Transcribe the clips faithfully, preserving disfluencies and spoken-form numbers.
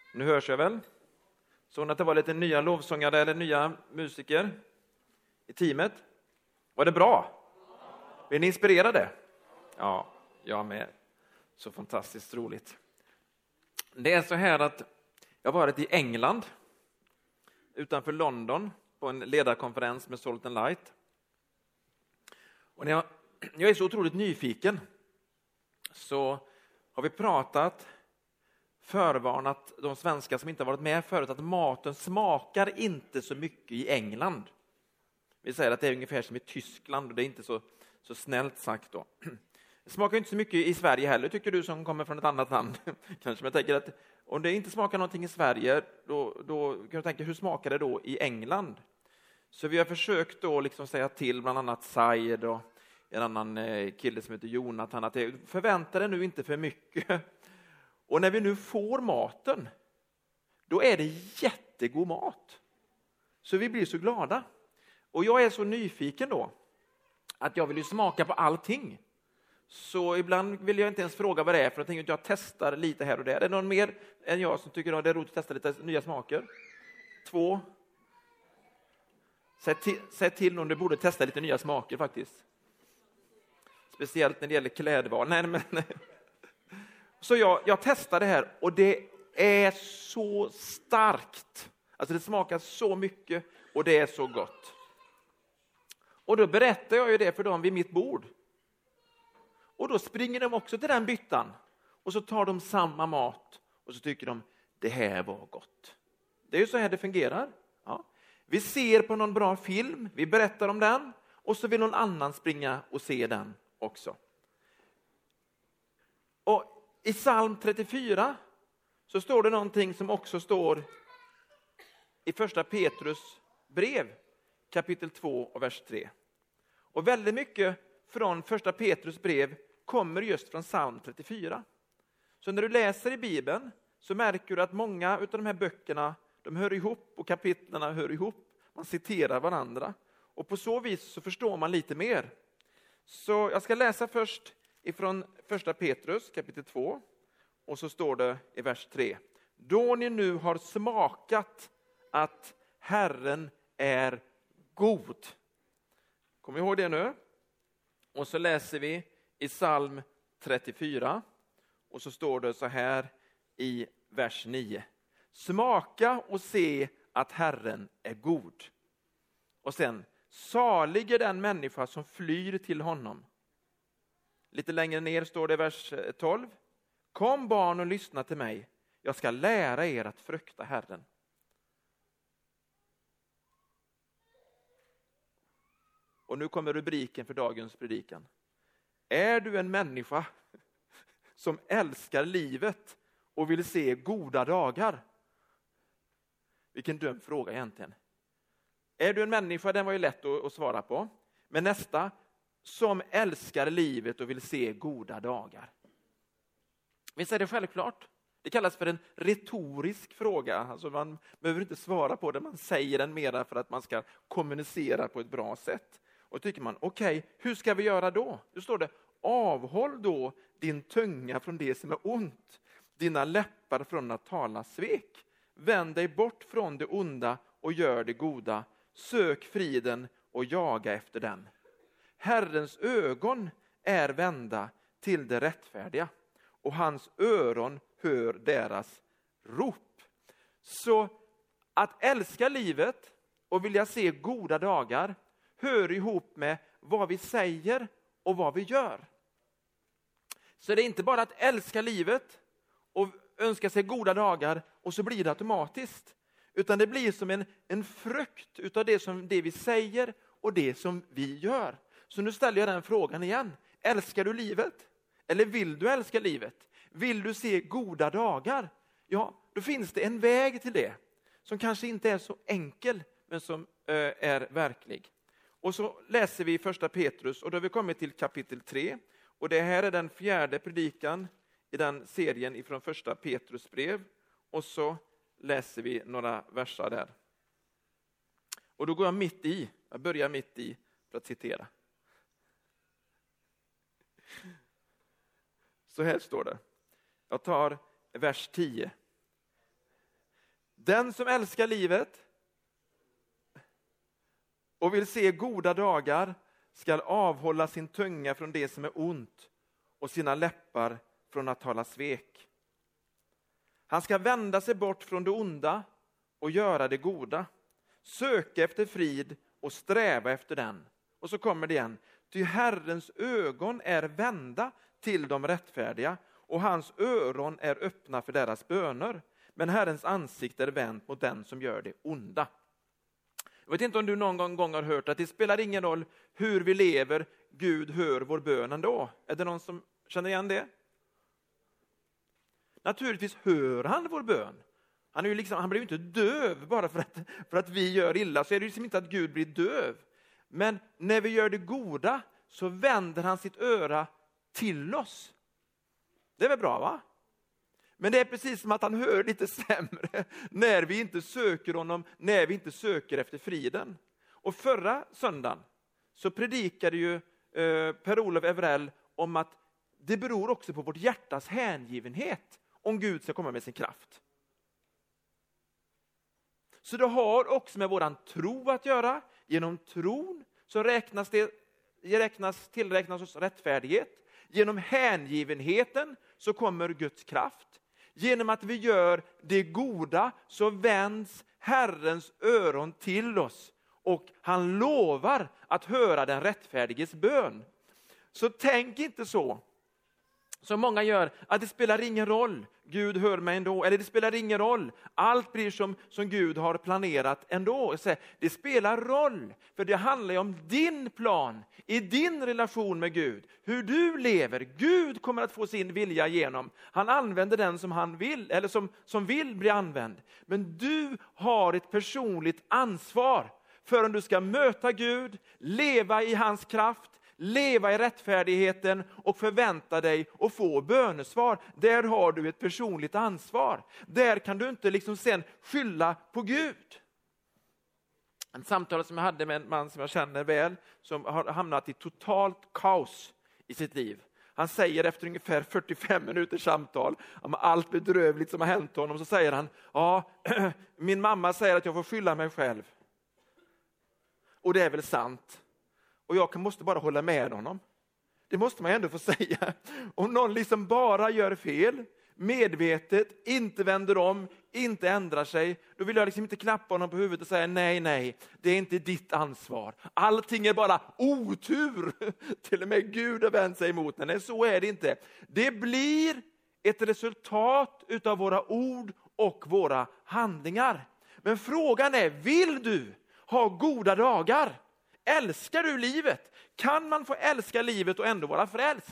Nu hörs jag väl? Så att det var lite nya lovsångare eller nya musiker i teamet. Var det bra? Blev ni inspirerade? Ja, jag med. Så fantastiskt roligt. Det är så här att jag har varit i England utanför London på en ledarkonferens med Salt and Light. Och när jag, jag är så otroligt nyfiken så har vi pratat, förvarnat de svenskar som inte har varit med förut att maten smakar inte så mycket i England. Vi säger att det är ungefär som i Tyskland och det är inte så, så snällt sagt då. Det smakar inte så mycket i Sverige heller, tycker du som kommer från ett annat land. Kanske man tänker att om det inte smakar någonting i Sverige, då, då kan du tänka hur smakar det då i England? Så vi har försökt då liksom säga till bland annat Said och en annan kille som heter Jonathan att det, förvänta dig nu inte för mycket. Och när vi nu får maten, då är det jättegod mat. Så vi blir så glada. Och jag är så nyfiken då att jag vill ju smaka på allting. Så ibland vill jag inte ens fråga vad det är för jag tänker att jag testar lite här och där. Är det någon mer än jag som tycker att det är roligt att testa lite nya smaker? Två. Säg till, säg till om du borde testa lite nya smaker faktiskt. Speciellt när det gäller klädval. Nej, men, nej. Så jag, jag testar det här och det är så starkt. Alltså det smakar så mycket och det är så gott. Och då berättar jag ju det för dem vid mitt bord. Och då springer de också till den byttan. Och så tar de samma mat. Och så tycker de, det här var gott. Det är ju så här det fungerar. Ja. Vi ser på någon bra film. Vi berättar om den. Och så vill någon annan springa och se den också. Och i psalm trettiofyra så står det någonting som också står i första Petrus brev. Kapitel två och vers tre. Och väldigt mycket från första Petrus brev kommer just från psalm trettiofyra. Så när du läser i Bibeln så märker du att många av de här böckerna de hör ihop och kapitlerna hör ihop. Man citerar varandra. Och på så vis så förstår man lite mer. Så jag ska läsa först ifrån första Petrus kapitel två. Och så står det i vers tre. Då ni nu har smakat att Herren är god. Kom ihåg det nu. Och så läser vi i psalm trettiofyra. Och så står det så här i vers nio. Smaka och se att Herren är god. Och sen, salig är den människa som flyr till honom. Lite längre ner står det i vers tolv. Kom barn och lyssna till mig. Jag ska lära er att frukta Herren. Och nu kommer rubriken för dagens predikan. Är du en människa som älskar livet och vill se goda dagar? Vilken dum fråga egentligen. Är du en människa, den var ju lätt att svara på. Men nästa, som älskar livet och vill se goda dagar. Visst är det självklart? Det kallas för en retorisk fråga. Alltså man behöver inte svara på det, man säger den mera för att man ska kommunicera på ett bra sätt. Och tycker man, okej, okay, hur ska vi göra då? Då står det, avhåll då din tunga från det som är ont. Dina läppar från att tala svek. Vänd dig bort från det onda och gör det goda. Sök friden och jaga efter den. Herrens ögon är vända till det rättfärdiga. Och hans öron hör deras rop. Så att älska livet och vilja se goda dagar hör ihop med vad vi säger och vad vi gör. Så det är inte bara att älska livet och önska sig goda dagar och så blir det automatiskt. Utan det blir som en, en frukt utav det, som, det vi säger och det som vi gör. Så nu ställer jag den frågan igen. Älskar du livet? Eller vill du älska livet? Vill du se goda dagar? Ja, då finns det en väg till det. Som kanske inte är så enkel men som äh, är verklig. Och så läser vi första Petrus och då har vi kommit till kapitel tre. Och det här är den fjärde predikan i den serien ifrån första Petrus brev. Och så läser vi några verser där. Och då går jag mitt i, jag börjar mitt i för att citera. Så här står det. Jag tar vers tio. Den som älskar livet och vill se goda dagar ska avhålla sin tunga från det som är ont och sina läppar från att tala svek. Han ska vända sig bort från det onda och göra det goda. Söka efter frid och sträva efter den. Och så kommer det igen. Ty Herrens ögon är vända till de rättfärdiga och hans öron är öppna för deras böner. Men Herrens ansikte är vänt mot den som gör det onda. Jag vet inte om du någon gång har hört att det spelar ingen roll hur vi lever, Gud hör vår bön ändå. Är det någon som känner igen det? Naturligtvis hör han vår bön. Han, är ju liksom, han blir ju inte döv bara för att, för att vi gör illa. Så är det liksom inte att Gud blir döv. Men när vi gör det goda så vänder han sitt öra till oss. Det är väl bra, va? Men det är precis som att han hör lite sämre när vi inte söker honom, när vi inte söker efter friden. Och förra söndagen så predikade ju eh, Per-Olof Everell om att det beror också på vårt hjärtas hängivenhet om Gud ska komma med sin kraft. Så det har också med våran tro att göra. Genom tron så räknas det räknas, tillräknas oss rättfärdighet. Genom hängivenheten så kommer Guds kraft. Genom att vi gör det goda så vänds Herrens öron till oss. Och han lovar att höra den rättfärdiges bön. Så tänk inte så. Som många gör, att det spelar ingen roll. Gud hör mig ändå. Eller det spelar ingen roll. Allt blir som, som Gud har planerat ändå. Det spelar roll. För det handlar ju om din plan. I din relation med Gud. Hur du lever. Gud kommer att få sin vilja igenom. Han använder den som han vill. Eller som, som vill bli använd. Men du har ett personligt ansvar. För om du ska möta Gud. Leva i hans kraft. Leva i rättfärdigheten och förvänta dig att få bönesvar. Där har du ett personligt ansvar. Där kan du inte liksom sen skylla på Gud. En samtal som jag hade med en man som jag känner väl, som har hamnat i totalt kaos i sitt liv. Han säger efter ungefär fyrtiofem minuters samtal om allt bedrövligt som har hänt honom, så säger han: ja, min mamma säger att jag får skylla mig själv. Och det är väl sant. Och jag måste bara hålla med honom. Det måste man ändå få säga. Om någon liksom bara gör fel, medvetet, inte vänder om, inte ändrar sig, då vill jag liksom inte klappa honom på huvudet och säga nej, nej, det är inte ditt ansvar. Allting är bara otur. Till och med Gud har vänt sig emot. Nej, så är det inte. Det blir ett resultat utav våra ord och våra handlingar. Men frågan är, vill du ha goda dagar? Älskar du livet? Kan man få älska livet och ändå vara frälst?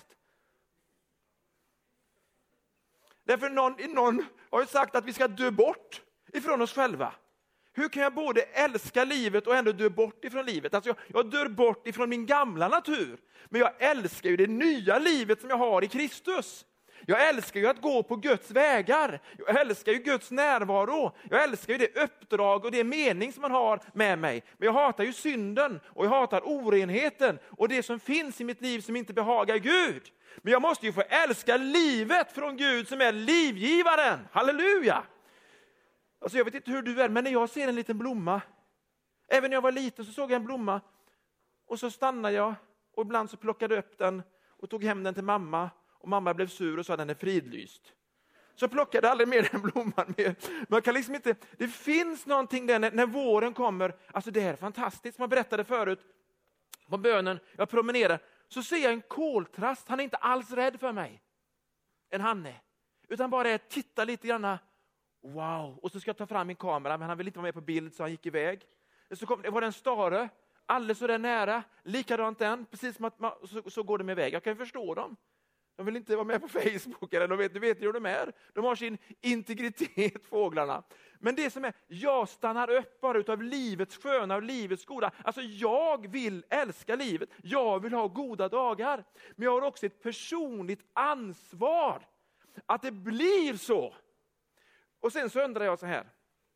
Därför någon, någon har ju sagt att vi ska dö bort ifrån oss själva. Hur kan jag både älska livet och ändå dö bort ifrån livet? Alltså jag, jag dör bort ifrån min gamla natur. Men jag älskar ju det nya livet som jag har i Kristus. Jag älskar ju att gå på Guds vägar. Jag älskar ju Guds närvaro. Jag älskar ju det uppdrag och det mening som man har med mig. Men jag hatar ju synden och jag hatar orenheten och det som finns i mitt liv som inte behagar Gud. Men jag måste ju få älska livet från Gud som är livgivaren. Halleluja! Alltså jag vet inte hur du är, men när jag ser en liten blomma. Även när jag var liten så såg jag en blomma. Och så stannade jag och ibland så plockade jag upp den och tog hem den till mamma. Och mamma blev sur och sa att den är fridlyst. Så plockade jag aldrig mer den blomman mer. Man kan liksom inte, det finns någonting där när, när våren kommer. Alltså det här är fantastiskt. Som jag berättade förut på bönen. Jag promenerar. Så ser jag en koltrast. Han är inte alls rädd för mig. En hanne. Utan bara är, titta lite grann. Wow. Och så ska jag ta fram min kamera. Men han vill inte vara med på bild så han gick iväg. Så kom, det var en stare. Alldeles så där nära. Likadant den. Precis som att man, så, så går de iväg. Jag kan förstå dem. De vill inte vara med på Facebook, eller de vet, du vet ju hur de är. De har sin integritet, fåglarna. Men det som är, jag stannar upp bara utav livets sköna och livets goda. Alltså jag vill älska livet. Jag vill ha goda dagar. Men jag har också ett personligt ansvar att det blir så. Och sen så undrar jag så här.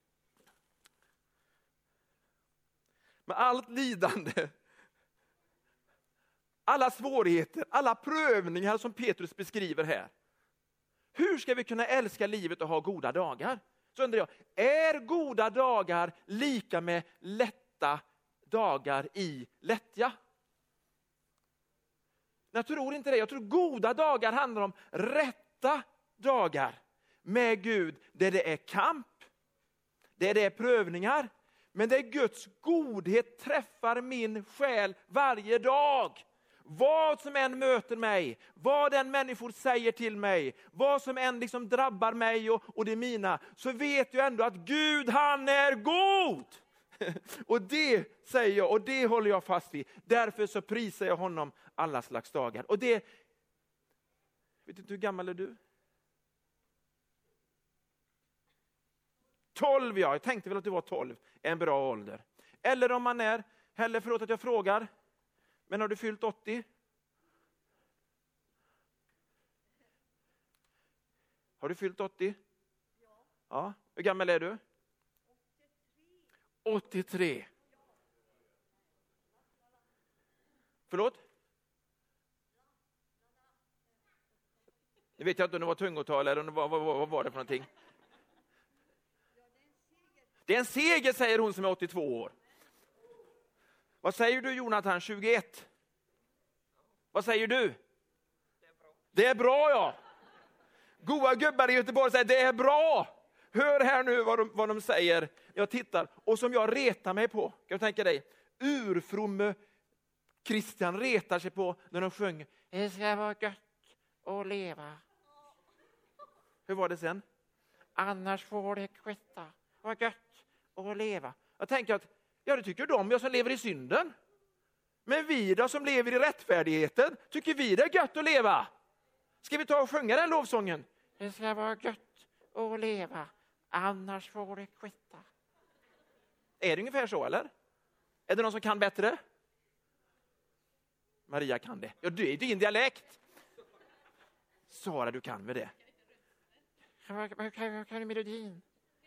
Med allt lidande, alla svårigheter, alla prövningar som Petrus beskriver här. Hur ska vi kunna älska livet och ha goda dagar? Så undrar jag, är goda dagar lika med lätta dagar i lättja? Jag tror inte det. Jag tror goda dagar handlar om rätta dagar med Gud. Där det är kamp, där det är prövningar. Men där Guds godhet träffar min själ varje dag. Vad som än möter mig, vad den människor säger till mig, vad som än liksom drabbar mig och, och det mina, så vet jag ändå att Gud, han är god. Och det säger jag, och det håller jag fast vid. Därför så prisar jag honom alla slags dagar. Och det, vet du hur gammal är du? tolv, ja. Jag tänkte väl att du var tolv. En bra ålder. Eller om man är, heller förlåt att jag frågar, men har du fyllt åttio? Har du fyllt åttio? Ja. Ja. Hur gammal är du? åttiotre. Förlåt? Nu vet jag inte om det var tungotal eller vad, vad, vad var det för någonting. Det är en seger, säger hon som är åttiotvå år. Vad säger du, Jonathan, tjugoett? Vad säger du? Det är bra. Det är bra, ja. Goda gubbar i Göteborg säger det är bra. Hör här nu vad de, vad de säger. Jag tittar. Och som jag retar mig på. Kan jag tänka dig. Urfromme Christian retar sig på när de sjöng. Det ska vara gött att leva. Hur var det sen? Annars får det kvitta. Vad gött att leva. Jag tänker att, ja, det tycker de, jag som lever i synden. Men vi då som lever i rättfärdigheten, tycker vi det är gött att leva? Ska vi ta och sjunga den lovsången? Det ska vara gött att leva, annars får det kvitta. Är det ungefär så, eller? Är det någon som kan bättre? Maria kan det. Ja, det är din dialekt. Sara, du kan väl det? Vad kan, kan du melodin?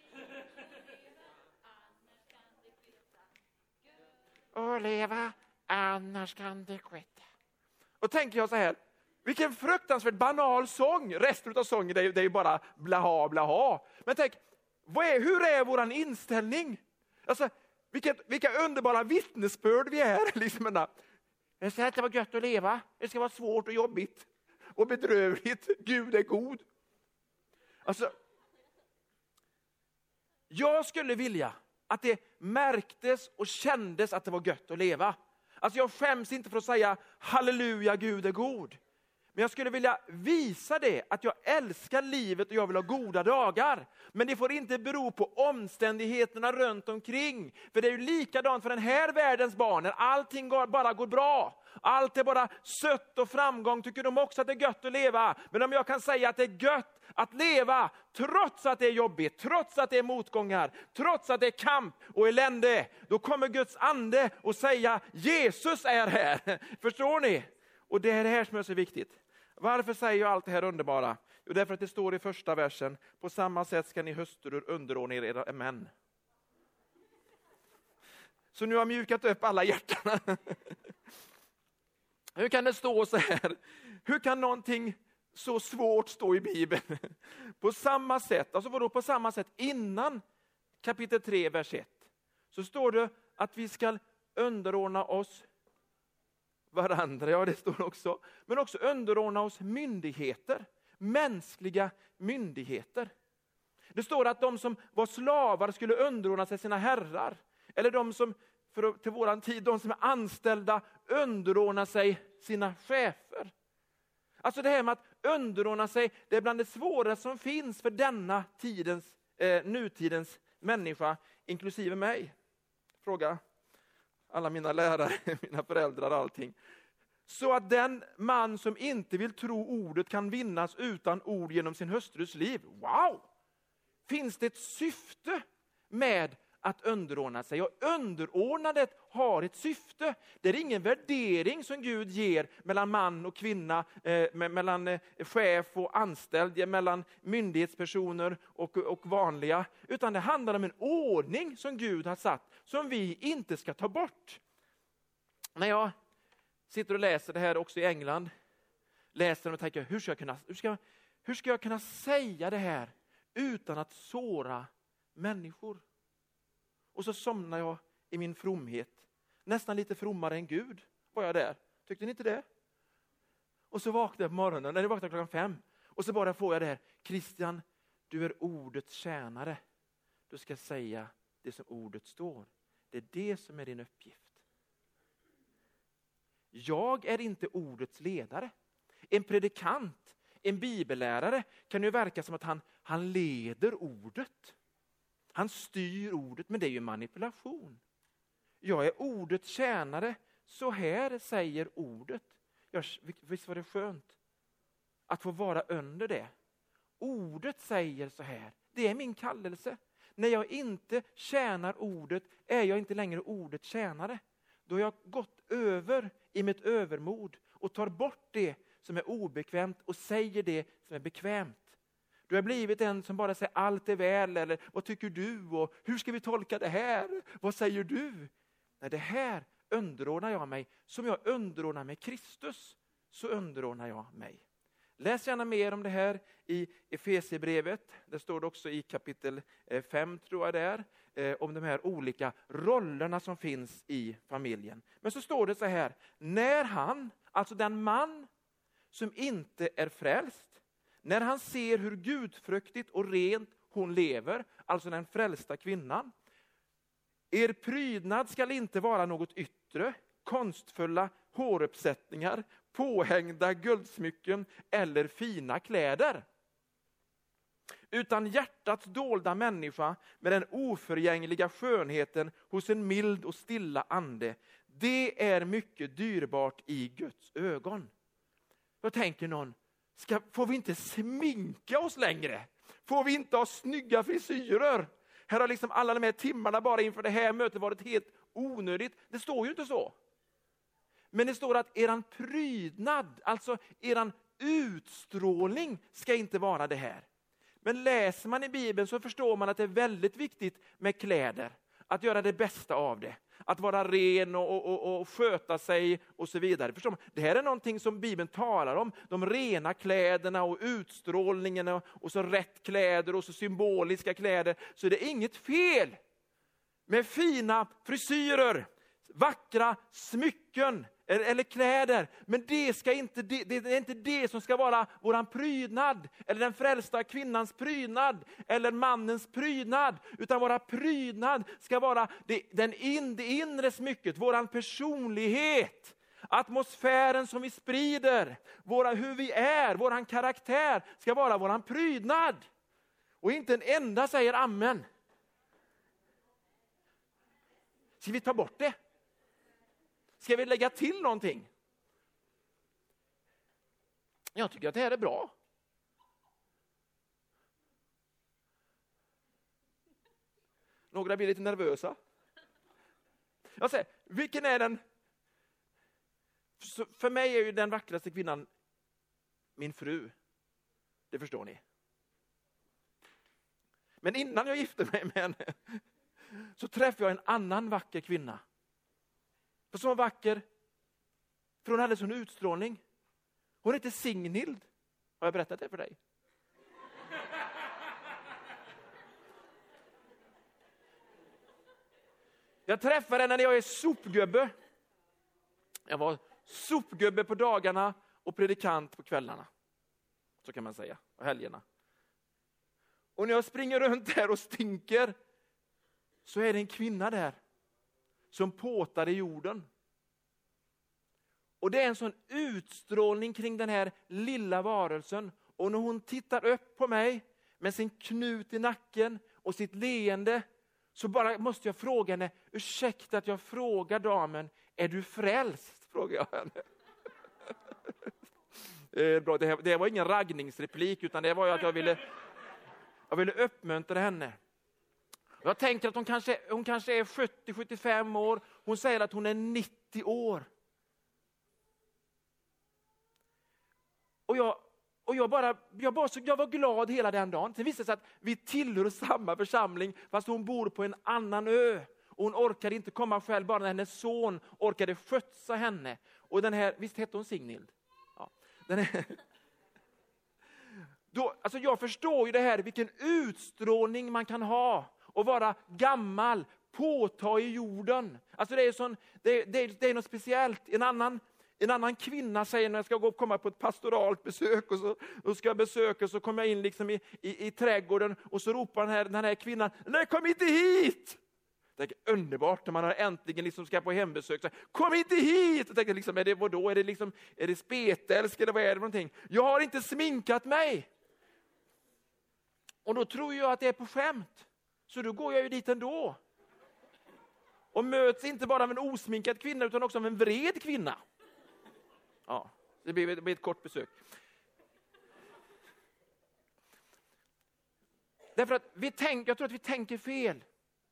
Och leva, annars kan det kvitta. Och tänker jag så här, vilken fruktansvärt banal sång. Resten av sången det är, det är ju bara blaha blaha. Men tänk, vad är, hur är våran inställning? Alltså, vilket, vilka underbara vittnesbörd vi är. Liksom, det ska inte vara gött att leva. Det ska vara svårt och jobbigt. Och bedrövligt. Gud är god. Alltså, jag skulle vilja att det märktes och kändes att det var gött att leva. Alltså jag skäms inte för att säga halleluja, Gud är god. Men jag skulle vilja visa det, att jag älskar livet och jag vill ha goda dagar. Men det får inte bero på omständigheterna runt omkring. För det är ju likadant för den här världens barn. När allting går, bara går bra. Allt är bara sött och framgång. Tycker de också att det är gött att leva. Men om jag kan säga att det är gött att leva trots att det är jobbigt. Trots att det är motgångar. Trots att det är kamp och elände. Då kommer Guds ande och säga Jesus är här. Förstår ni? Och det är det här som är så viktigt. Varför säger jag allt det här underbara? Jo, därför att det står i första versen. På samma sätt ska ni hustrur underordna er era män. Så nu har jag mjukat upp alla hjärtan. Hur kan det stå så här? Hur kan någonting så svårt stå i Bibeln? På samma sätt, alltså vadå på samma sätt? Innan kapitel tre, vers ett. Så står det att vi ska underordna oss varandra, ja det står också. Men också underordna oss myndigheter. Mänskliga myndigheter. Det står att de som var slavar skulle underordna sig sina herrar. Eller de som, för till våran tid, de som är anställda underordnar sig sina chefer. Alltså det här med att underordna sig, det är bland det svåraste som finns för denna tidens, eh, nutidens människa, inklusive mig. Fråga alla mina lärare, mina föräldrar, allting. Så att den man som inte vill tro ordet kan vinnas utan ord genom sin hustrus liv. Wow! Finns det ett syfte med att underordna sig? Och underordnandet har ett syfte. Det är ingen värdering som Gud ger mellan man och kvinna, eh, mellan eh, chef och anställd, mellan myndighetspersoner och, och vanliga. Utan det handlar om en ordning som Gud har satt, som vi inte ska ta bort. När jag sitter och läser det här också i England, läser och tänker, hur ska jag kunna, hur ska, hur ska jag kunna säga det här utan att såra människor. Och så somnar jag i min fromhet. Nästan lite frommare än Gud var jag där. Tyckte ni inte det? Och så vaknade jag på morgonen, när jag vaknade klockan fem. Och så bara får jag det här. Christian, du är ordets tjänare. Du ska säga det som ordet står. Det är det som är din uppgift. Jag är inte ordets ledare. En predikant, en bibellärare kan ju verka som att han, han leder ordet. Han styr ordet, men det är ju manipulation. Jag är ordets tjänare. Så här säger ordet. Jag, visst var det skönt att få vara under det. Ordet säger så här. Det är min kallelse. När jag inte tjänar ordet är jag inte längre ordets tjänare. Då har jag gått över i mitt övermod och tar bort det som är obekvämt och säger det som är bekvämt. Du har blivit en som bara säger allt är väl, eller vad tycker du och hur ska vi tolka det här? Vad säger du? Nej, det här underordnar jag mig. Som jag underordnar mig Kristus, så underordnar jag mig. Läs gärna mer om det här i Efesierbrevet. Det står det också i kapitel fem, tror jag det är. Eh, om de här olika rollerna som finns i familjen. Men så står det så här. När han, alltså den man som inte är frälst, när han ser hur gudfruktigt och rent hon lever, alltså den frälsta kvinnan. Er prydnad ska inte vara något yttre, konstfulla håruppsättningar, påhängda guldsmycken eller fina kläder. Utan hjärtats dolda människa med den oförgängliga skönheten hos en mild och stilla ande. Det är mycket dyrbart i Guds ögon. Då tänker någon, ska, får vi inte sminka oss längre? Får vi inte ha snygga frisyrer? Här har liksom alla de här timmarna bara inför det här mötet varit helt onödigt. Det står ju inte så. Men det står att eran prydnad, alltså eran utstrålning ska inte vara det här. Men läser man i Bibeln så förstår man att det är väldigt viktigt med kläder. Att göra det bästa av det. Att vara ren och, och, och, och sköta sig och så vidare. Förstår man? Det här är någonting som Bibeln talar om. De rena kläderna och utstrålningen och, och så rätt kläder och så symboliska kläder. Så det är inget fel med fina frisyrer, vackra smycken eller kläder. Men det, ska inte, det, det är inte det som ska vara våran prydnad. Eller den frälsta kvinnans prydnad. Eller mannens prydnad. Utan våra prydnad ska vara det, den in, det inre smycket. Våran personlighet. Atmosfären som vi sprider. Våra, hur vi är. Våran karaktär ska vara våran prydnad. Och inte en enda säger amen. Ska vi ta bort det? Ska vi lägga till någonting? Jag tycker att det här är bra. Några blir lite nervösa. Jag säger, vilken är den? För mig är ju den vackraste kvinnan min fru. Det förstår ni. Men innan jag gifte mig med henne så träffade jag en annan vacker kvinna. För så vacker. För hon hade sån utstrålning. Hon heter Signhild. Har jag berättat det för dig? Jag träffade henne när jag är sopgubbe. Jag var sopgubbe på dagarna och predikant på kvällarna. Så kan man säga. Och helgerna. Och när jag springer runt där och stinker så är det en kvinna där som påtar i jorden. Och det är en sån utstrålning kring den här lilla varelsen. Och när hon tittar upp på mig med sin knut i nacken och sitt leende, så bara måste jag fråga henne, ursäkta att jag frågar damen, är du frälst? Frågar jag henne. eh, bra, det, här, det var ingen raggningsreplik, utan det var ju att jag ville, jag ville uppmuntra henne. Jag tänker att hon kanske, hon kanske är sjuttio till sjuttiofem år. Hon säger att hon är nittio år. Och jag, och jag, bara, jag, bara, jag var glad hela den dagen. Sen visade det sig att vi tillhör samma församling fast hon bor på en annan ö. Och hon orkade inte komma själv, bara när hennes son orkade skötsa henne. Och den här, visst hette hon Signhild? Ja. Den här, Då, alltså jag förstår ju det här, vilken utstrålning man kan ha och vara gammal, påta i jorden. Alltså det är, sån, det, det, det är något speciellt. En annan, en annan kvinna säger när jag ska gå och komma på ett pastoralt besök och så och ska jag besöka, så kommer jag in liksom i, i, i trädgården och så ropar den här, den här kvinnan, nej kom inte hit! Det är underbart när man har äntligen liksom ska på hembesök. Så, kom inte hit! Jag tänkte, liksom, är det vadå? Är det, liksom, är det spetälsk eller vad är det för någonting? Jag har inte sminkat mig. Och då tror jag att det är på skämt. Så då går jag ju dit ändå. Och möts inte bara av en osminkad kvinna utan också av en vred kvinna. Ja, det blir, det blir ett kort besök. Därför att vi tänker, jag tror att vi tänker fel.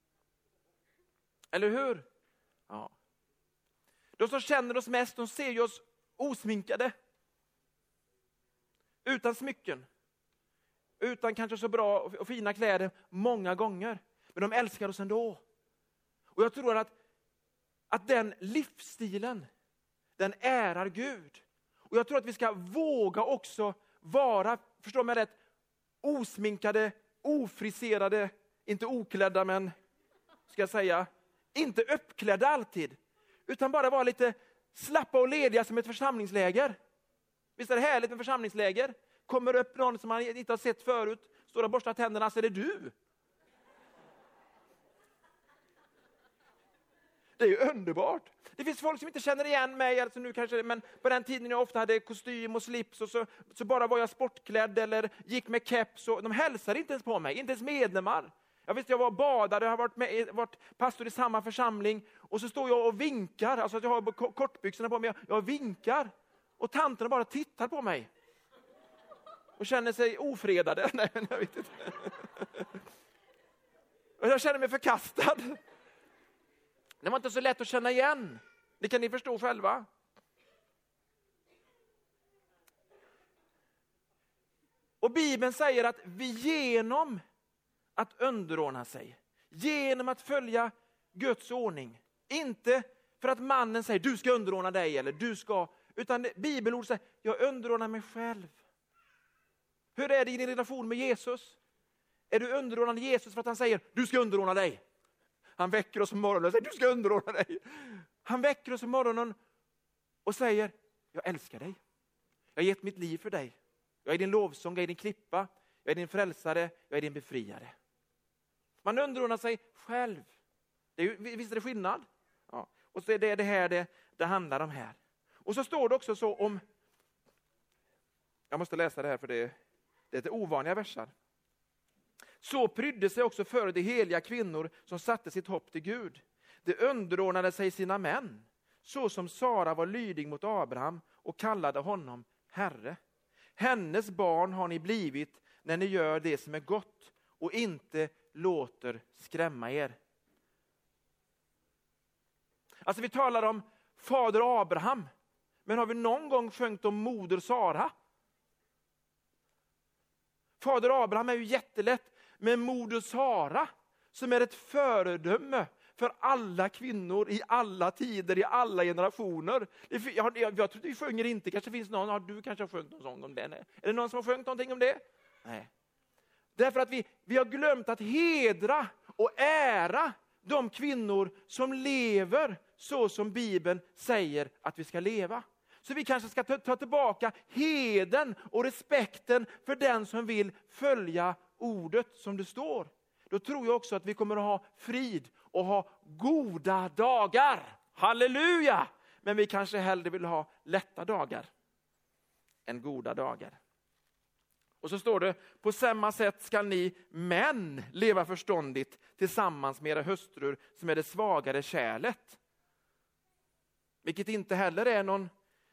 Eller hur? Ja. De som känner oss mest, de ser ju oss osminkade. Utan smycken. Utan kanske så bra och fina kläder många gånger. Men de älskar oss ändå. Och jag tror att, att den livsstilen, den ärar Gud. Och jag tror att vi ska våga också vara, förstår mig rätt, osminkade, ofriserade, inte oklädda men, ska jag säga, inte uppklädda alltid. Utan bara vara lite slappa och lediga som ett församlingsläger. Visst är det härligt med församlingsläger? Kommer upp någon som man inte har sett förut, står och borstar tänderna, så är det du. Det är ju underbart. Det finns folk som inte känner igen mig, alltså nu kanske, men på den tiden jag ofta hade kostym och slips och så, så bara var jag sportklädd eller gick med keps. Och de hälsade inte ens på mig, inte ens medlemmar. Jag visste jag var badare, jag har varit, med, varit pastor i samma församling och så står jag och vinkar, alltså att jag har kortbyxorna på mig, jag vinkar och tanterna bara tittar på mig. Och känner sig ofredade. Nej, men jag vet inte. Och jag känner mig förkastad. Det var inte så lätt att känna igen. Det kan ni förstå själva. Och Bibeln säger att vi genom att underordna sig, genom att följa Guds ordning, inte för att mannen säger du ska underordna dig eller du ska, utan bibelord säger jag underordnar mig själv. Hur är det i din relation med Jesus? Är du underordnad Jesus för att han säger du ska underordna dig? Han väcker oss på morgonen och säger du ska underordna dig. Han väcker oss på morgonen och säger jag älskar dig. Jag har gett mitt liv för dig. Jag är din lovsång, jag är din klippa. Jag är din frälsare, jag är din befriare. Man underordnar sig själv. Det är ju, visst är det skillnad? Ja. Och så är det det här det, det handlar om här. Och så står det också så om, jag måste läsa det här för det, det är lite ovanliga versar. Så prydde sig också för de heliga kvinnor som satte sitt hopp till Gud. De underordnade sig sina män, så som Sara var lydig mot Abraham och kallade honom Herre. Hennes barn har ni blivit när ni gör det som är gott och inte låter skrämma er. Alltså vi talar om fader Abraham, men har vi någon gång sjungit om moder Sara? Fader Abraham är ju jättelätt, men moder Sara som är ett föredöme för alla kvinnor i alla tider, i alla generationer. Jag, jag, jag tror vi sjunger inte, kanske finns någon, ja, du kanske har sjungit någon sång om det. Nej. Är det någon som har sjungit någonting om det? Nej. Därför att vi, vi har glömt att hedra och ära de kvinnor som lever så som Bibeln säger att vi ska leva. Så vi kanske ska ta, ta tillbaka heden och respekten för den som vill följa ordet som det står. Då tror jag också att vi kommer att ha frid och ha goda dagar. Halleluja! Men vi kanske hellre vill ha lätta dagar än goda dagar. Och så står det, på samma sätt ska ni män leva förståndigt tillsammans med era hustrur som är det svagare kärlet. Vilket inte heller är någon,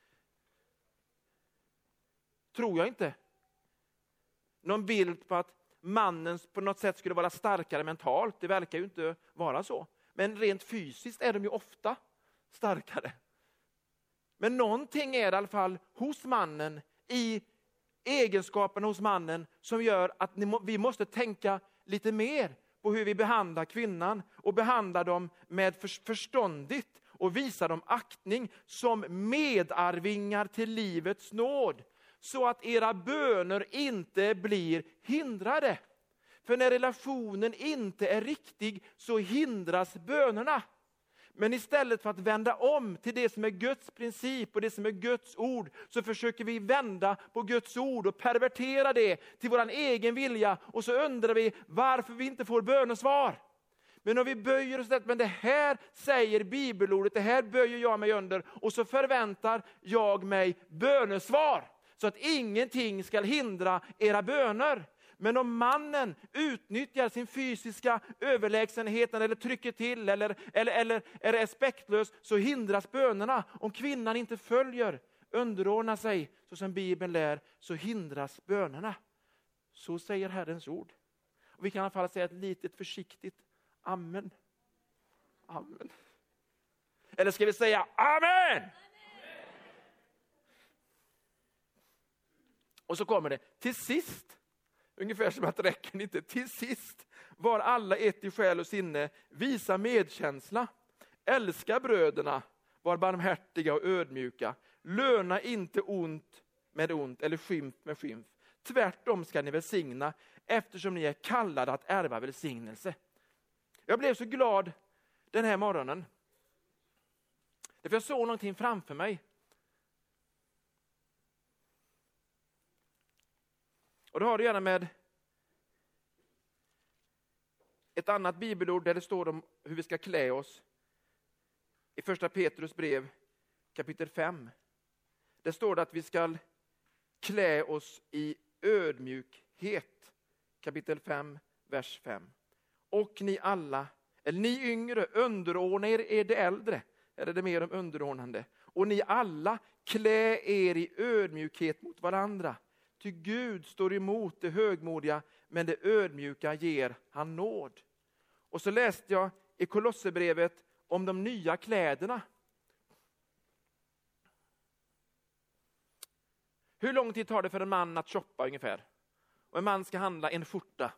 tror jag inte, någon bild på att mannen på något sätt skulle vara starkare mentalt. Det verkar ju inte vara så. Men rent fysiskt är de ju ofta starkare. Men någonting är i alla fall hos mannen, i egenskaperna hos mannen, som gör att vi måste tänka lite mer på hur vi behandlar kvinnan och behandlar dem med förståndigt och visa dem aktning som medarvingar till livets nåd. så att era böner inte blir hindrade. För när relationen inte är riktig så hindras bönerna. Men istället för att vända om till det som är Guds princip och det som är Guds ord, så försöker vi vända på Guds ord och pervertera det till vår egen vilja. Och så undrar vi varför vi inte får bönesvar. Men om vi böjer oss, men det här säger bibelordet, det här böjer jag mig under, och så förväntar jag mig bönesvar. Så att ingenting ska hindra era böner. Men om mannen utnyttjar sin fysiska överlägsenhet eller trycker till eller, eller, eller är respektlös, så hindras bönerna. Om kvinnan inte följer, underordnar sig så som Bibeln lär, så hindras bönerna. Så säger Herrens ord. Och vi kan i alla fall säga ett litet försiktigt amen. Amen. Eller ska vi säga amen? Amen. Och så kommer det till sist. Ungefär som att räcker inte. Till sist var alla ett i själ och sinne, visa medkänsla. Älska bröderna, var barmhärtiga och ödmjuka. Löna inte ont med ont eller skymf med skymf. Tvärtom ska ni välsigna, eftersom ni är kallade att ärva välsignelse. Jag blev så glad den här morgonen. Därför jag såg någonting framför mig. Och då har det gärna med ett annat bibelord där det står om hur vi ska klä oss. I första Petrus brev kapitel fem. Där står det att vi ska klä oss i ödmjukhet. Kapitel fem, vers fem. Och ni alla, eller ni yngre, underordna er, är det äldre. Eller är det mer om underordnande. Och ni alla, klä er i ödmjukhet mot varandra. Ty Gud står emot det högmodiga, men det ödmjuka ger han nåd. Och så läste jag i Kolosserbrevet om de nya kläderna. Hur lång tid tar det för en man att shoppa ungefär? Och en man ska handla en skjorta.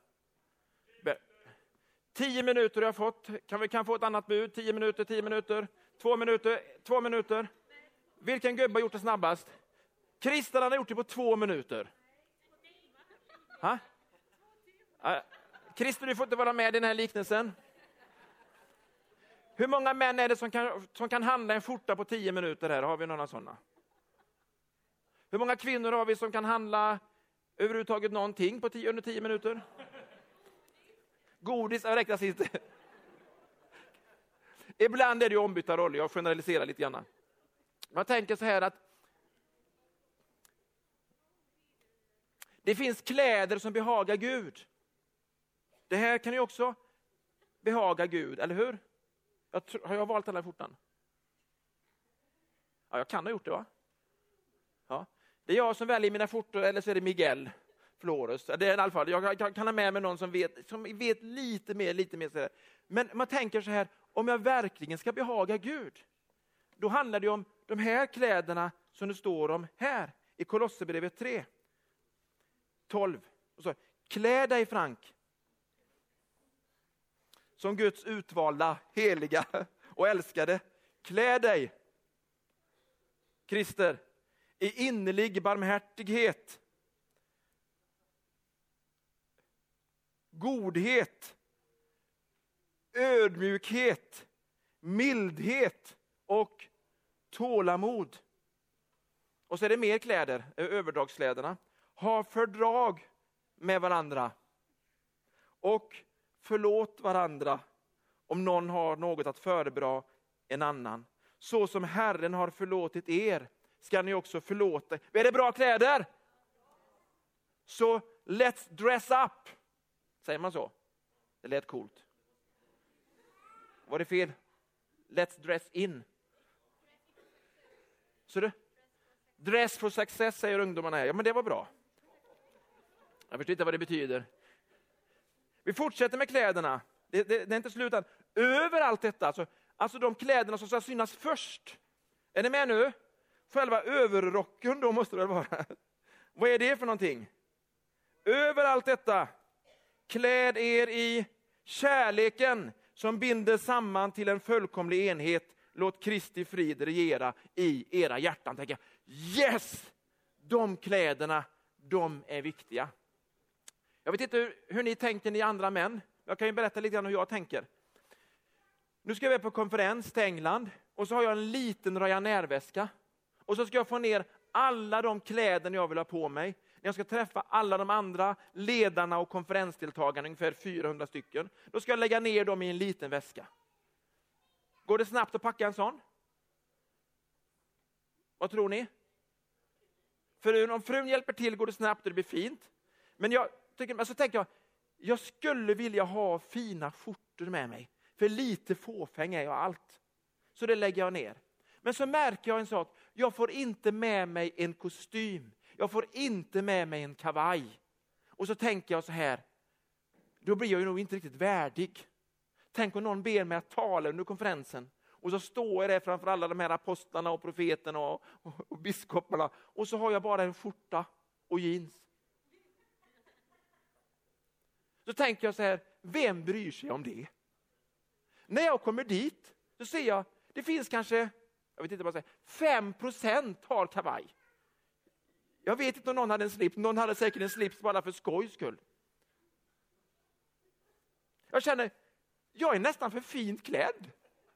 Tio minuter har jag fått. Kan vi kan få ett annat bud? Tio minuter, tio minuter. Två minuter, två minuter. Vilken gubbe har gjort det snabbast? Kristian har gjort det på två minuter. Ha? Kristian, du får inte vara med i den här liknelsen. Hur många män är det som kan, som kan handla en skjorta på tio minuter här? Har vi några sådana? Hur många kvinnor har vi som kan handla överhuvudtaget någonting på tio, under tio minuter? Godis räknas inte. Ibland är det ju ombytta roller. Jag generaliserar lite grann. Man tänker så här att det finns kläder som behagar Gud. Det här kan ju också behaga Gud, eller hur? Jag tr- har jag valt den här skjortan? Ja, jag kan ha gjort det, va? Ja. Det är jag som väljer mina skjortor, eller så är det Miguel Flores. Det är i alla fall, jag kan, kan ha med mig någon som vet, som vet lite mer, lite mer. Så här. Men man tänker så här, om jag verkligen ska behaga Gud, då handlar det om de här kläderna som det står om här i Kolosserbrevet tre. tolv. Och så, klä dig, Frank, som Guds utvalda, heliga och älskade. Klä dig, Krister, i innerlig barmhärtighet, godhet, ödmjukhet, mildhet och tålamod. Och så är det mer kläder, överdragskläderna. Ha fördrag med varandra och förlåt varandra om någon har något att förebra en annan. Så som Herren har förlåtit er ska ni också förlåta. Är det bra kläder? Så let's dress up. Säger man så? Det lät coolt. Var det fel? Let's dress in. Så det? Dress for success säger ungdomarna här. Ja, men det var bra. Jag förstår inte vad det betyder. Vi fortsätter med kläderna. Det, det, det är inte slutat. Över allt detta, alltså, alltså de kläderna som ska synas först. Är ni med nu? Själva överrocken då måste det vara. Vad är det för någonting? Över allt detta, kläd er i kärleken som binder samman till en fullkomlig enhet. Låt Kristi frid regera i era hjärtan. Tänker jag, yes! De kläderna, de är viktiga. Jag vet inte hur, hur ni tänker, ni andra män. Jag kan ju berätta lite grann hur jag tänker. Nu ska jag på konferens till England och så har jag en liten Ryanair-väska. Och så ska jag få ner alla de kläder jag vill ha på mig. När jag ska träffa alla de andra ledarna och konferensdeltagarna, ungefär fyrahundra stycken. Då ska jag lägga ner dem i en liten väska. Går det snabbt att packa en sån? Vad tror ni? För om frun hjälper till går det snabbt och det blir fint. Men jag tycker, alltså tänker jag, jag skulle vilja ha fina skjortor med mig. För lite fåfäng är jag allt. Så det lägger jag ner. Men så märker jag en sak. Jag får inte med mig en kostym. Jag får inte med mig en kavaj. Och så tänker jag så här. Då blir jag ju nog inte riktigt värdig. Tänk om någon ber mig att tala under konferensen. Och så står jag där framför alla de här apostlarna och profeterna och, och, och biskoparna. Och så har jag bara en skjorta och jeans. Så tänker jag så här. Vem bryr sig om det? När jag kommer dit så ser jag. Det finns kanske, jag vet inte vad jag säger, fem procent har kavaj. Jag vet inte om någon hade en slips. Någon hade säkert en slips bara för skojs skull. Jag känner, jag är nästan för fint klädd.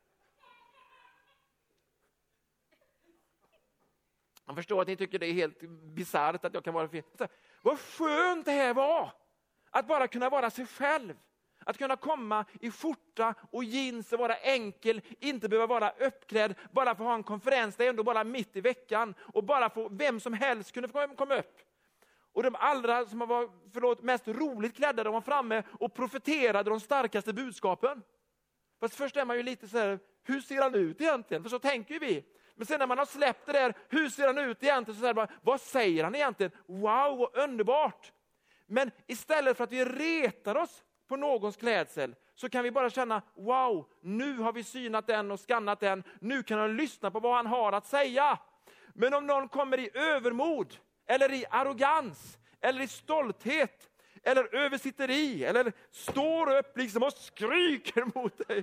Jag förstår att ni tycker det är helt bisarrt att jag kan vara fin. Vad skönt det här var. Att bara kunna vara sig själv. Att kunna komma i skjorta och jeans och vara enkel. Inte behöva vara uppklädd. Bara få ha en konferens. Det är ändå bara mitt i veckan. Och bara få vem som helst kunde få komma upp. Och de allra som var förlåt, mest roligt klädda. De var framme och profeterade de starkaste budskapen. Fast först är man ju lite så här. Hur ser han ut egentligen? För så tänker vi. Men sen när man har släppt det där. Hur ser han ut egentligen? Så säger man, vad säger han egentligen? Wow, vad underbart. Men istället för att vi retar oss på någons klädsel så kan vi bara känna, wow, nu har vi synat den och skannat den. Nu kan han lyssna på vad han har att säga. Men om någon kommer i övermod eller i arrogans eller i stolthet eller översitteri eller står upp liksom och skriker mot dig.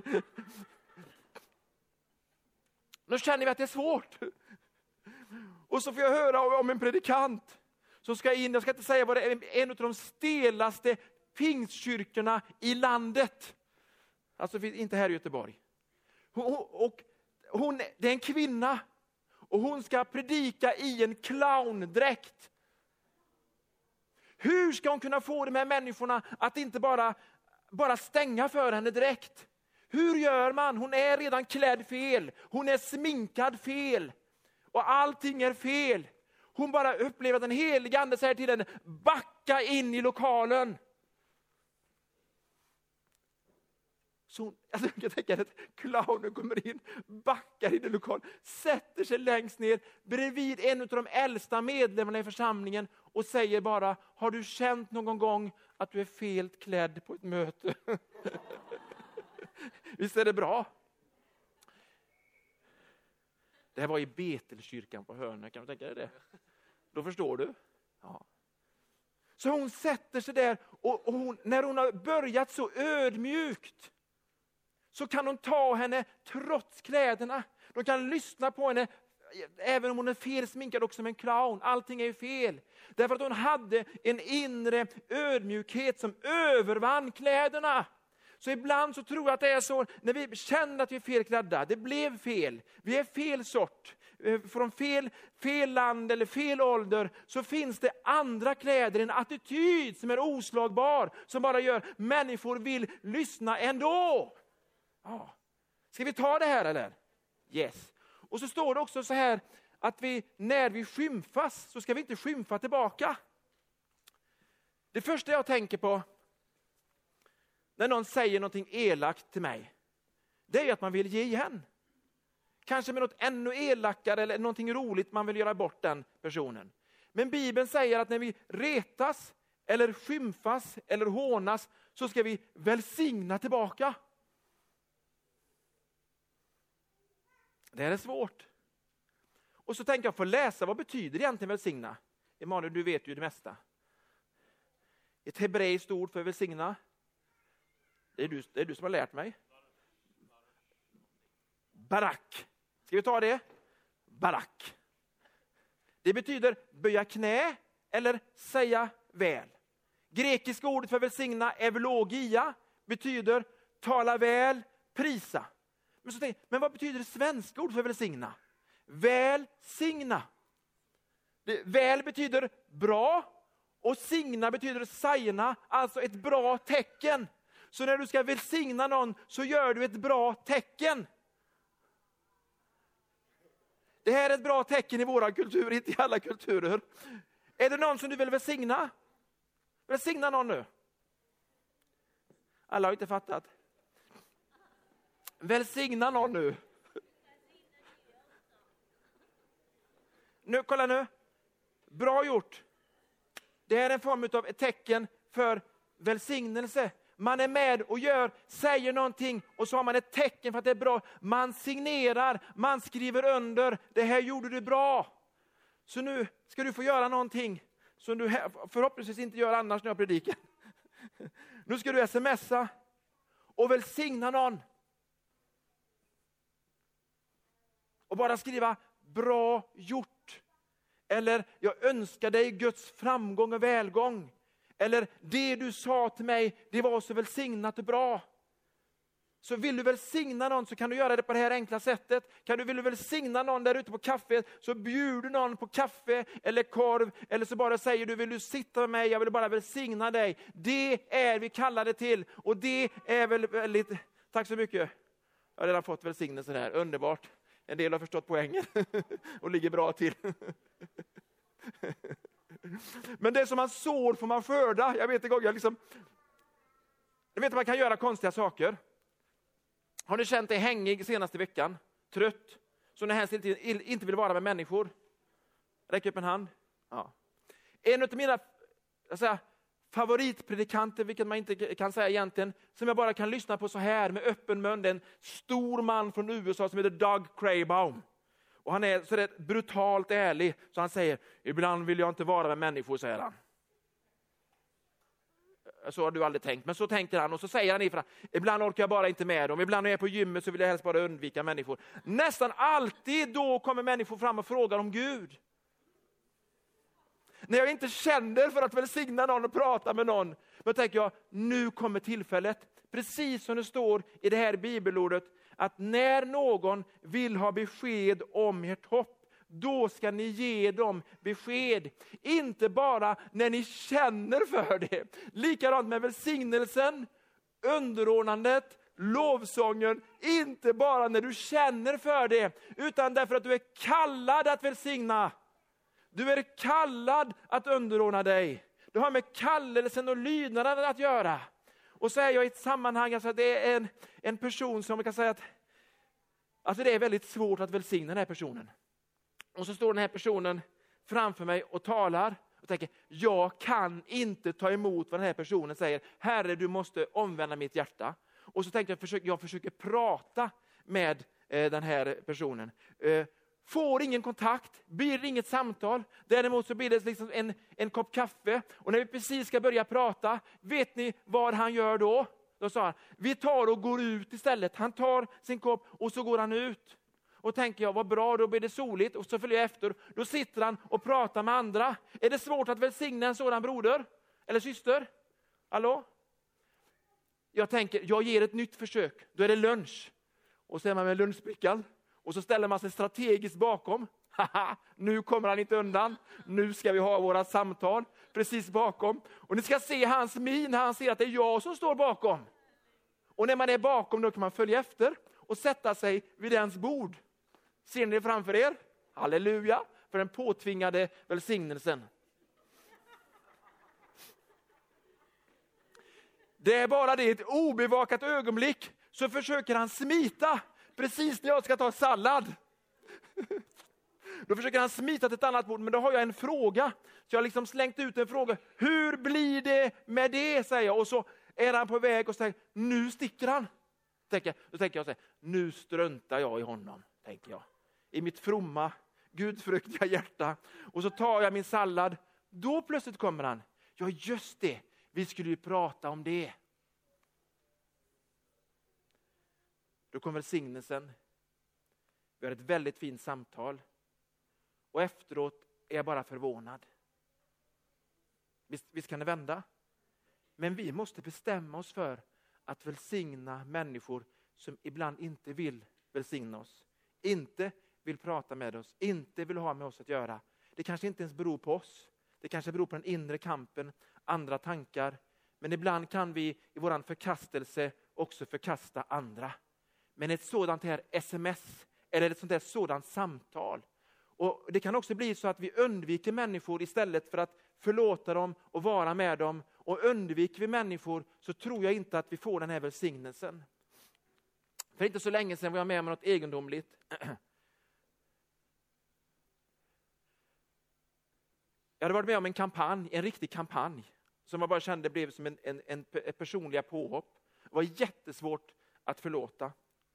Då känner vi att det är svårt. Och så får jag höra om en predikant som ska in, jag ska inte säga vad det är, en av de stelaste pingstkyrkorna i landet. Alltså inte här i Göteborg. Hon, och hon, det är en kvinna. Och hon ska predika i en clowndräkt. Hur ska hon kunna få de här människorna att inte bara, bara stänga för henne direkt? Hur gör man? Hon är redan klädd fel. Hon är sminkad fel. Och allting är fel. Hon bara upplever att den heliga ande säger till henne, backa in i lokalen. Så alltså, jag kan tänka att clownen kommer in, backar in i lokalen, sätter sig längst ner bredvid en av de äldsta medlemmarna i församlingen och säger bara, har du känt någon gång att du är fel klädd på ett möte? Visst är det bra? Det här var i Betelkyrkan på Hörne, kan du tänka dig det? Då förstår du. Ja. Så hon sätter sig där och, och hon, när hon har börjat så ödmjukt så kan hon ta henne trots kläderna. De kan lyssna på henne även om hon är fel sminkad också som en clown. Allting är ju fel. Därför att hon hade en inre ödmjukhet som övervann kläderna. Så ibland så tror jag att det är så när vi känner att vi är felklädda. Det blev fel. Vi är fel sort. Från fel, fel land eller fel ålder så finns det andra kläder. En attityd som är oslagbar. Som bara gör människor vill lyssna ändå. Ja. Ska vi ta det här eller? Yes. Och så står det också så här att vi, när vi skymfas så ska vi inte skymfa tillbaka. Det första jag tänker på när någon säger någonting elakt till mig, det är ju att man vill ge igen. Kanske med något ännu elakare eller någonting roligt man vill göra bort den personen. Men Bibeln säger att när vi retas eller skymfas eller hånas så ska vi välsigna tillbaka. Det här är svårt. Och så tänker jag få läsa, vad betyder egentligen välsigna? Emanuel, du vet ju det mesta. Ett hebreiskt ord för välsigna. Det är, du, det är du som har lärt mig. Barak. Ska vi ta det? Barak. Det betyder böja knä eller säga väl. Grekiska ordet för välsigna, eulogia, betyder tala väl, prisa. Men, så tänk, men vad betyder det svenska ordet för välsigna? Välsigna. Det, väl betyder bra och signa betyder signa, alltså ett bra tecken. Så när du ska välsigna någon så gör du ett bra tecken. Det här är ett bra tecken i våra kulturer, inte i alla kulturer. Är det någon som du vill välsigna? Välsigna någon nu. Alla har inte fattat. Välsigna någon nu. Nu, kolla nu. Bra gjort. Det här är en form av ett tecken för välsignelse. Man är med och gör, säger någonting och så har man ett tecken för att det är bra. Man signerar, man skriver under. Det här gjorde du bra. Så nu ska du få göra någonting som du förhoppningsvis inte gör annars när jag predikar. Nu ska du smsa och välsigna någon. Och bara skriva bra gjort. Eller jag önskar dig Guds framgång och välgång. Eller det du sa till mig, det var så välsignat och bra. Så vill du välsigna någon så kan du göra det på det här enkla sättet. Kan du vill du välsigna någon där ute på kaffet så bjuder någon på kaffe eller korv. Eller så bara säger du, vill du sitta med mig, jag vill bara välsigna dig. Det är vi kallade till. Och det är väl väldigt, tack så mycket. Jag har redan fått välsignelsen här, underbart. En del har förstått poängen och ligger bra till. Men det som man sår får man skörda. Jag vet en gång, jag liksom... Jag vet att man kan göra konstiga saker. Har ni känt dig hängig senaste veckan? Trött? Så ni helst inte, inte vill vara med människor? Räck upp en hand. Ja. En av mina jag säger, favoritpredikanter, vilket man inte kan säga egentligen, som jag bara kan lyssna på så här med öppen mun. Det är en stor man från U S A som heter Doug Craybaum. Och han är så rätt brutalt ärlig. Så han säger, ibland vill jag inte vara med människor, säger han. Så har du aldrig tänkt, men så tänker han. Och så säger han ifrån, ibland orkar jag bara inte med dem. Ibland när jag är på gymmet så vill jag helst bara undvika människor. Nästan alltid då kommer människor fram och frågar om Gud. När jag inte känner för att välsigna någon och prata med någon. Men tänker jag, nu kommer tillfället. Precis som det står i det här bibelordet. Att när någon vill ha besked om ert hopp. Då ska ni ge dem besked. Inte bara när ni känner för det. Likadant med välsignelsen, underordnandet, lovsången. Inte bara när du känner för det. Utan därför att du är kallad att välsigna. Du är kallad att underordna dig. Du har med kallelsen och lydnaden att göra. Och så är jag i ett sammanhang, alltså det är en, en person som man kan säga att alltså det är väldigt svårt att välsigna den här personen. Och så står den här personen framför mig och talar och tänker, jag kan inte ta emot vad den här personen säger. Herre, du måste omvända mitt hjärta. Och så tänkte jag, försöker, jag försöker prata med eh, den här personen. Eh, får ingen kontakt, blir inget samtal. Däremot så blir det liksom en, en kopp kaffe. Och när vi precis ska börja prata, vet ni vad han gör då? Då sa han, vi tar och går ut istället. Han tar sin kopp och så går han ut. Och tänker jag, vad bra, då blir det soligt. Och så följer jag efter. Då sitter han och pratar med andra. Är det svårt att välsigna en sådan broder? Eller syster? Hallå? Jag tänker, jag ger ett nytt försök. Då är det lunch. Och så är man med lunchbrickan. Och så ställer man sig strategiskt bakom. Haha, nu kommer han inte undan. Nu ska vi ha våra samtal precis bakom. Och ni ska se hans min när han ser att det är jag som står bakom. Och när man är bakom då kan man följa efter. Och sätta sig vid ens bord. Ser ni det framför er? Halleluja. För den påtvingade välsignelsen. Det är bara det, ett obevakat ögonblick. Så försöker han smita. Precis när jag ska ta sallad. Då försöker han smita till ett annat bord. Men då har jag en fråga. Så jag har liksom slängt ut en fråga. Hur blir det med det, säger jag. Och så är han på väg och säger, nu sticker han. Tänker, då tänker jag så här, nu struntar jag i honom, tänker jag. I mitt fromma, gudfruktiga hjärta. Och så tar jag min sallad. Då plötsligt kommer han. Ja, just det. Vi skulle ju prata om det. Då kommer välsignelsen. Vi har ett väldigt fint samtal. Och efteråt är jag bara förvånad. Visst, visst kan det vända. Men vi måste bestämma oss för att välsigna människor som ibland inte vill välsigna oss. Inte vill prata med oss. Inte vill ha med oss att göra. Det kanske inte ens beror på oss. Det kanske beror på den inre kampen. Andra tankar. Men ibland kan vi i våran förkastelse också förkasta andra. Men ett sådant här sms eller ett sånt här sådant samtal. Och det kan också bli så att vi undviker människor istället för att förlåta dem och vara med dem. Och undviker vi människor så tror jag inte att vi får den här välsignelsen. För inte så länge sedan var jag med om något egendomligt. Jag hade varit med om en kampanj, en riktig kampanj. Som jag bara kände blev som en, en, en, en personliga påhopp. Det var jättesvårt att förlåta.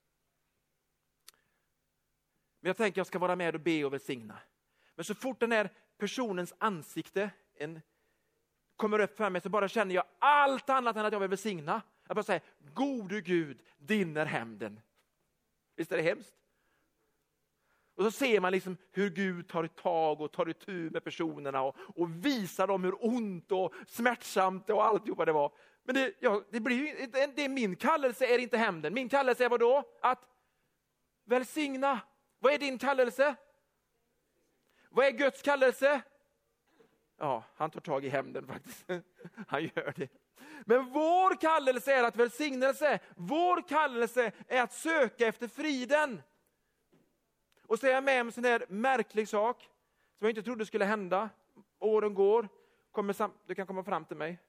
Men jag tänker att jag ska vara med och be och välsigna. Men så fort den här personens ansikte en, kommer upp för mig så bara känner jag allt annat än att jag vill välsigna. Jag bara säger, gode Gud, din är hämnden. Visst är det hemskt? Och så ser man liksom hur Gud tar ett tag och tar itu med personerna och, och visar dem hur ont och smärtsamt och alltihopa det var. Men det, ja, det blir ju, det, det är min kallelse är inte hämnden. Min kallelse är vad då? Att välsigna. Vad är din kallelse? Vad är Guds kallelse? Ja, han tar tag i hämnden faktiskt. Han gör det. Men vår kallelse är att välsignelse. Vår kallelse är att söka efter friden. Och så är jag med om en sån här märklig sak som jag inte trodde skulle hända. Åren går. Kommer sam- du kan komma fram till mig.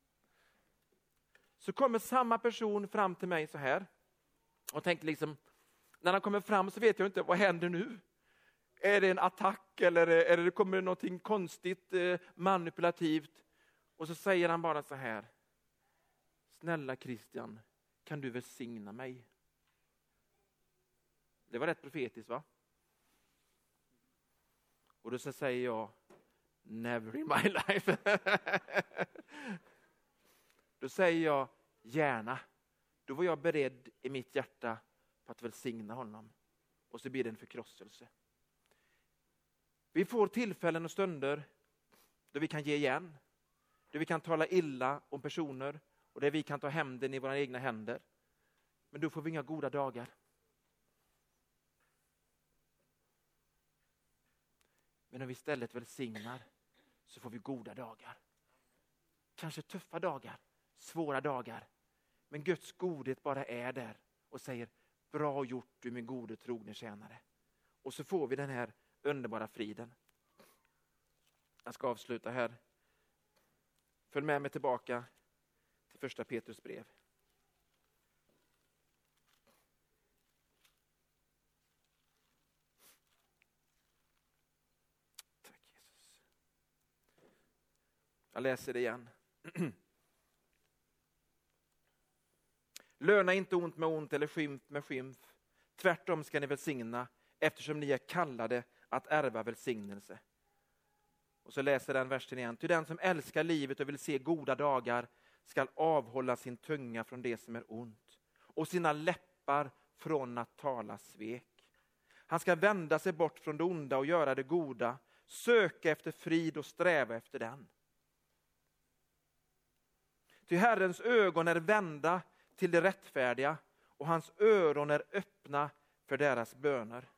Så kommer samma person fram till mig så här. Och tänkte liksom, när han kommer fram så vet jag inte, vad händer nu? Är det en attack eller är det, kommer det någonting konstigt, eh, manipulativt? Och så säger han bara så här. Snälla Christian, kan du välsigna mig? Det var rätt profetiskt, va? Och då så säger jag, never in my life. Då säger jag, gärna. Då var jag beredd i mitt hjärta på att välsigna honom. Och så blir det en förkrosselse. Vi får tillfällen och stunder då vi kan ge igen. Då vi kan tala illa om personer. Och där vi kan ta hämnden i våra egna händer. Men då får vi inga goda dagar. Men om vi istället välsignar så får vi goda dagar. Kanske tuffa dagar, svåra dagar. Men Guds godhet bara är där och säger, bra gjort du min gode trogne tjänare. Och så får vi den här underbara friden. Jag ska avsluta här. Följ med mig tillbaka till första Petrus brev. Tack Jesus. Jag läser det igen. Löna inte ont med ont eller skymf med skymf. Tvärtom ska ni välsigna eftersom ni är kallade att ärva välsignelse. Och så läser den versen igen. Ty den som älskar livet och vill se goda dagar ska avhålla sin tunga från det som är ont och sina läppar från att tala svek. Han ska vända sig bort från det onda och göra det goda, söka efter frid och sträva efter den. Ty Herrens ögon är vända till det rättfärdiga och hans öron är öppna för deras böner.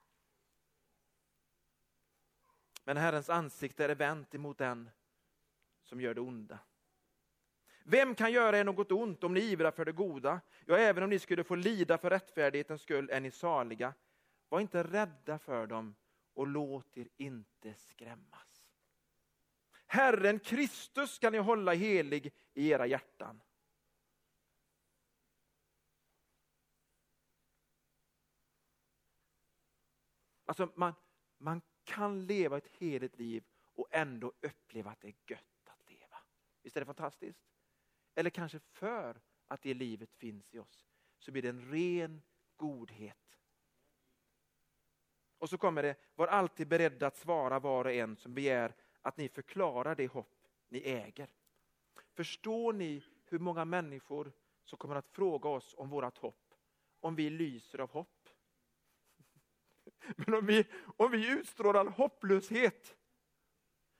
Men Herrens ansikte är vänt emot den som gör det onda. Vem kan göra er något ont om ni ivrar för det goda? Ja, även om ni skulle få lida för rättfärdighetens skull är ni saliga. Var inte rädda för dem och låt er inte skrämmas. Herren Kristus ska ni hålla helig i era hjärtan. Alltså man, man kan leva ett heligt liv och ändå uppleva att det är gött att leva. Visst är det fantastiskt? Eller kanske för att det livet finns i oss så blir det en ren godhet. Och så kommer det, var alltid beredda att svara var och en som begär att ni förklarar det hopp ni äger. Förstår ni hur många människor som kommer att fråga oss om vårat hopp? Om vi lyser av hopp? Men om vi, om vi utstrålar hopplöshet,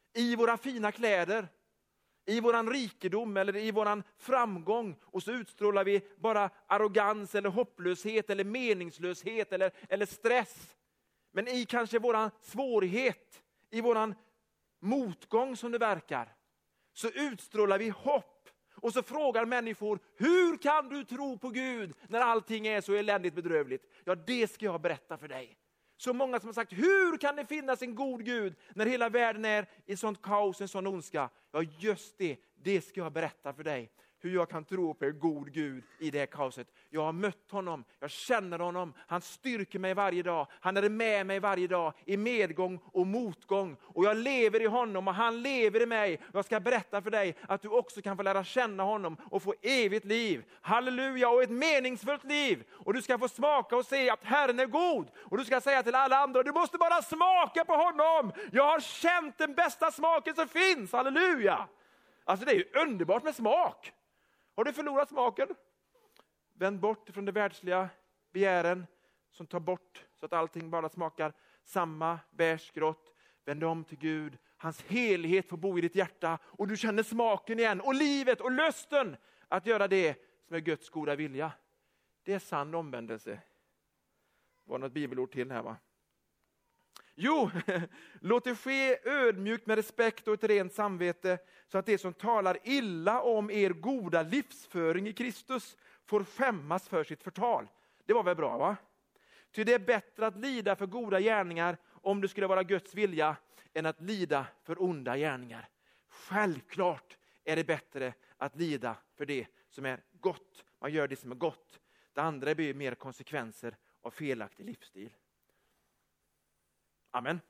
i våra fina kläder, i våran rikedom eller i våran framgång, och så utstrålar vi bara arrogans eller hopplöshet eller meningslöshet eller, eller stress. Men i kanske våran svårighet, i våran motgång som det verkar, så utstrålar vi hopp. Och så frågar människor, hur kan du tro på Gud när allting är så eländigt bedrövligt? Ja, det ska jag berätta för dig. Så många som har sagt, hur kan det finnas en god Gud när hela världen är i sånt kaos, en sån ondska? Ja, just det, det ska jag berätta för dig. Hur jag kan tro på en god Gud i det här kaoset. Jag har mött honom, jag känner honom, han styrker mig varje dag. Han är med mig varje dag i medgång och motgång. Och jag lever i honom och han lever i mig. Jag ska berätta för dig att du också kan få lära känna honom och få evigt liv. Halleluja, och ett meningsfullt liv. Och du ska få smaka och se att Herren är god. Och du ska säga till alla andra, du måste bara smaka på honom. Jag har känt den bästa smaken som finns, halleluja. Alltså det är ju underbart med smak. Har du förlorat smaken? Vänd bort från det världsliga begären som tar bort så att allting bara smakar samma bärsgrått. Vänd om till Gud. Hans helighet får bo i ditt hjärta och du känner smaken igen och livet och lusten att göra det som är Guds goda vilja. Det är sann omvändelse. Var något bibelord till här, va? Jo, låt det ske ödmjukt med respekt och ett rent samvete, så att det som talar illa om er goda livsföring i Kristus får skämmas för sitt förtal. Det var väl bra, va? Ty det är bättre att lida för goda gärningar, om det skulle vara Guds vilja, än att lida för onda gärningar. Självklart är det bättre att lida för det som är gott. Man gör det som är gott. Det andra blir mer konsekvenser av felaktig livsstil. Amen.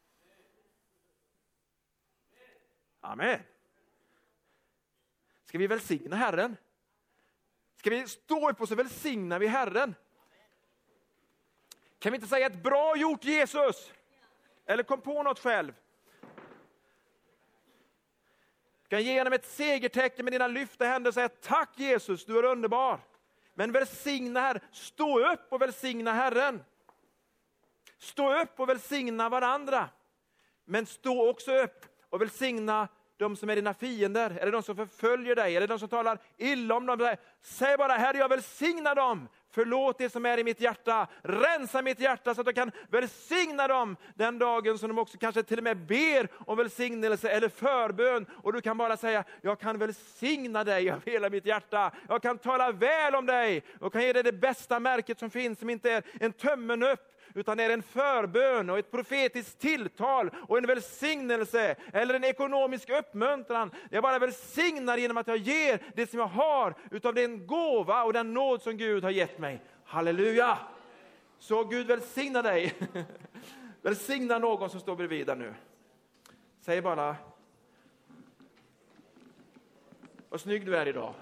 Amen. Ska vi välsigna Herren? Ska vi stå upp och så välsignar vi Herren? Kan vi inte säga ett bra gjort Jesus? Eller kom på något själv? Du kan ge honom ett segertecken med dina lyfta händer och säga tack Jesus, du är underbar. Men välsigna Herren. Stå upp och välsigna Herren. Stå upp och välsigna varandra. Men stå också upp och välsigna de som är dina fiender. Eller de som förföljer dig. Eller de som talar illa om dem. Säg bara, Herre, jag välsignar dem. Förlåt det som är i mitt hjärta. Rensa mitt hjärta så att jag kan välsigna dem den dagen som de också kanske till och med ber om välsignelse eller förbön. Och du kan bara säga, jag kan välsigna dig av hela mitt hjärta. Jag kan tala väl om dig. Och kan ge dig det bästa märket som finns, som inte är en tömmen upp, utan är en förbön och ett profetiskt tilltal och en välsignelse eller en ekonomisk uppmuntran. Jag bara välsignar genom att jag ger det som jag har utav den gåva och den nåd som Gud har gett mig. Halleluja! Så Gud välsigna dig. Välsigna någon som står bredvid där nu. Säg bara, vad snygg du är idag.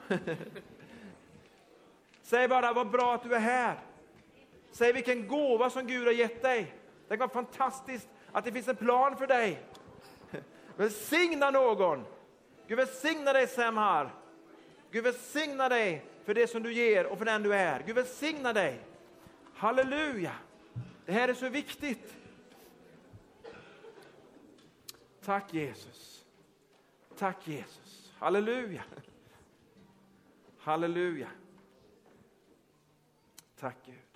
Säg bara, vad bra att du är här. Säg vilken gåva som Gud har gett dig. Det var fantastiskt att det finns en plan för dig. Välsigna någon. Gud välsigna dig, Samhar. Gud välsigna dig för det som du ger och för den du är. Gud välsigna dig. Halleluja. Det här är så viktigt. Tack Jesus. Tack Jesus. Halleluja. Halleluja. Tack Gud.